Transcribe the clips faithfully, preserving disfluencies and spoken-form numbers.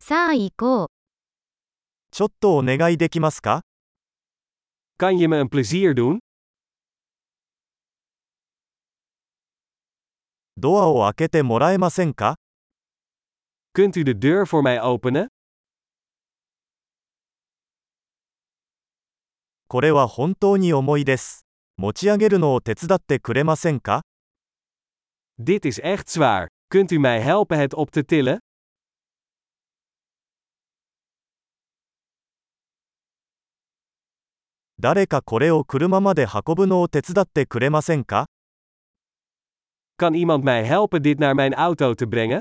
さあ行こう。 ちょっとお願いできますか？ Kan je me een plezier doen? ドアを開けてもらえませんか？ Kunt u de deur voor mij openen? これは本当に重いです。持ち上げるのを手伝ってくれませんか？ Dit is echt zwaar. Kunt u mij helpen het op te tillen? 誰かこれを車まで運ぶのを手伝ってくれませんか？ Kan iemand mij helpen dit naar mijn auto te brengen?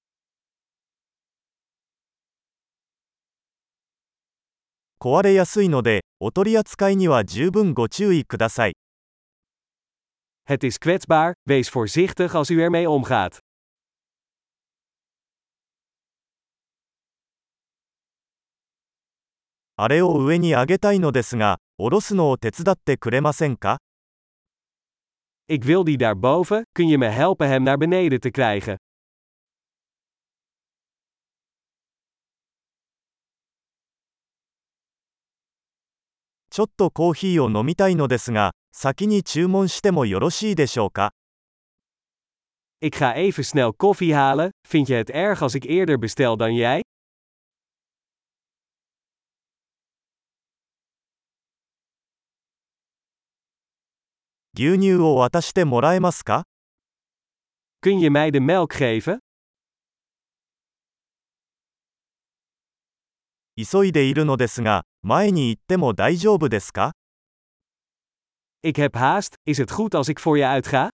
壊れやすいので、お取り扱いには十分ご注意ください。 Het is kwetsbaar, wees voorzichtig als u ermee omgaat. あれを上に上げたいのですが、下ろすのを手伝ってくれませんか？ Ik wil die daarboven, kun je me helpen hem naar beneden te krijgen? ちょっとコーヒーを飲みたいのですが、先に注文してもよろしいでしょうか？ Ik ga even snel koffie halen, vind je het erg als ik eerder bestel dan jij? 牛乳を渡してもらえますか？ Kun je mij de melk geven? 急いでいるのですが、前に行っても大丈夫ですか？ Ik heb haast, is het goed als ik voor je uitga?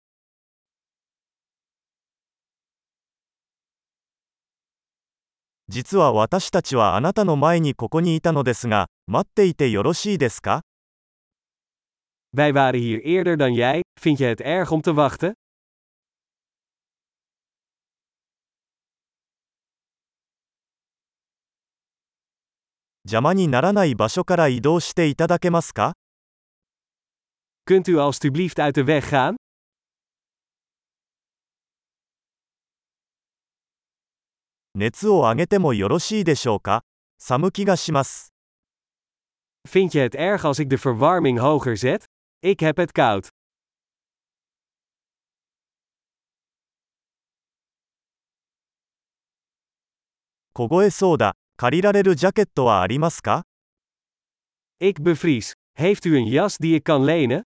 実は私たちはあなたの前にここにいたのですが、待っていてよろしいですか？ Wij waren hier eerder dan jij, vind je het erg om te wachten? 邪魔にならない場所から移動していただけますか？ Kunt u alstublieft uit de weg gaan? 熱を上げてもよろしいでしょうか？寒気がします。 Vind je het erg als ik de verwarming hoger zet? Ik heb het koud. 凍えそうだ。借りられるジャケットはありますか？ Ik bevries. Heeft u een jas die ik kan lenen?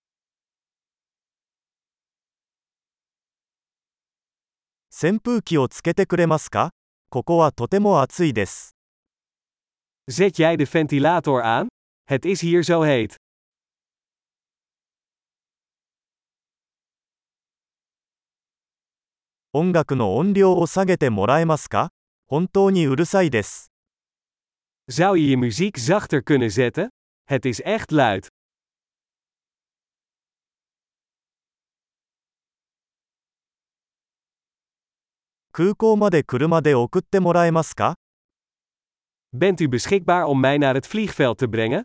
扇風機をつけてくれますか？ここはとても暑いです。 Zet jij de ventilator aan? Het is hier zo heet. 音楽の音量を下げてもらえますか？本当にうるさいです。 Zou je je muziek zachter kunnen zetten? Het is echt luid. 空港まで車で送ってもらえますか？ Bent u beschikbaar om mij naar het vliegveld te brengen?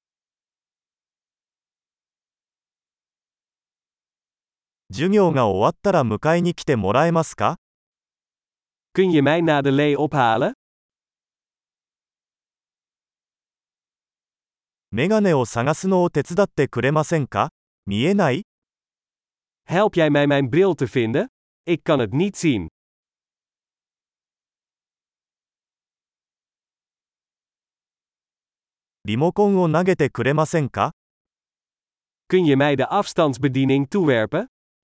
授業が終わったら迎えに来てもらえますか？ Kun je mij na de lee ophalen? メガネを探すのを手伝ってくれませんか？見えない？ Help jij mij mijn bril te vinden? Ik kan het niet zien. リモコンを投げてくれませんか？ Kun je mij de afstandsbediening toewerpen?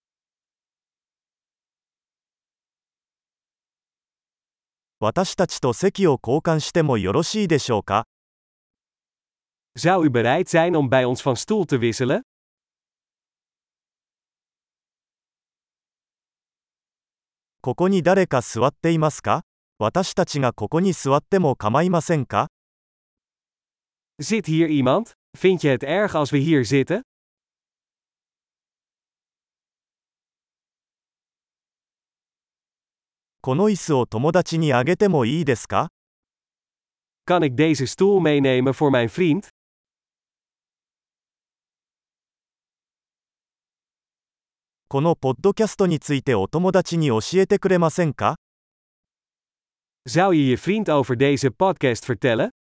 私たちと席を交換してもよろしいでしょうか？ Zou u bereid zijn om bij ons van stoel te wisselen? ここに誰か座っていますか？私たちがここに座っても構いませんか？ Zit hier iemand? Vind je het erg als we hier zitten? この椅子を友達にあげてもいいですか？ Kan ik deze stoel meenemen voor mijn vriend? このポッドキャストについてお友達に教えてくれませんか？ Zou je je vriend over deze podcast vertellen?